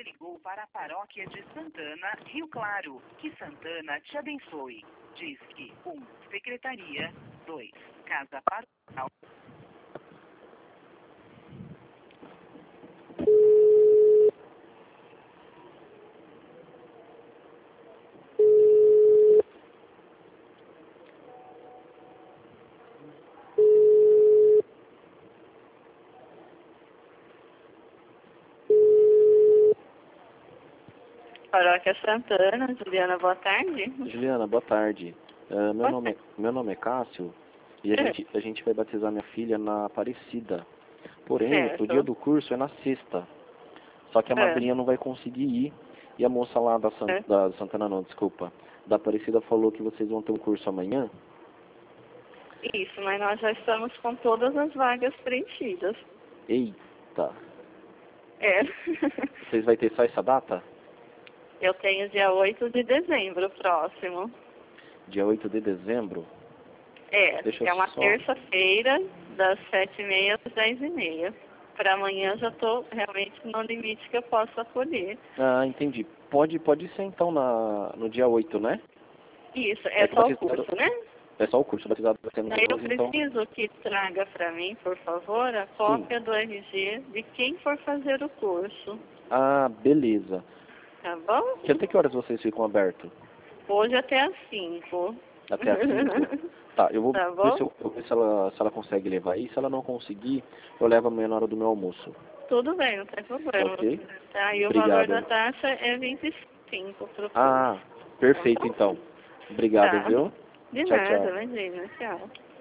ligou para a paróquia de Santana, Rio Claro. Que Santana te abençoe. Disque 1, secretaria. 2, casa paroquial. Paróquia Santana, Juliana, boa tarde. Juliana, boa tarde. Meu nome é Cássio e a gente vai batizar minha filha na Aparecida. Porém, Certo. o dia do curso é na sexta. Só que a madrinha não vai conseguir ir. E a moça lá da Santana não, desculpa. Da Aparecida falou que vocês vão ter um curso amanhã. Isso, mas nós já estamos com todas as vagas preenchidas. Eita. É. Vocês vão ter só essa data? Eu tenho dia 8 de dezembro próximo. Dia 8 de dezembro? É uma terça-feira, das 7h30 às 10h30. Para amanhã já estou realmente no limite que eu posso acolher. Ah, entendi. Pode ser então no dia 8, né? Isso, é só o curso, né? É só o curso, batizado vai ser no dia 12, então. Eu preciso que traga para mim, por favor, a cópia do RG de quem for fazer o curso. Ah, beleza. Tá bom? E até que horas vocês ficam abertos? Hoje até às 5. Até às 5? Tá, eu vou Tá ver, bom? eu ver se ela consegue levar aí. Se ela não conseguir, eu levo amanhã na hora do meu almoço. Tudo bem, não tem problema. Ok? Tá, e o Obrigado. valor da taxa é 25 pro curso. Ah, perfeito então. Obrigado, Tá. viu? De Tchau, nada, tchau. imagina. Tchau.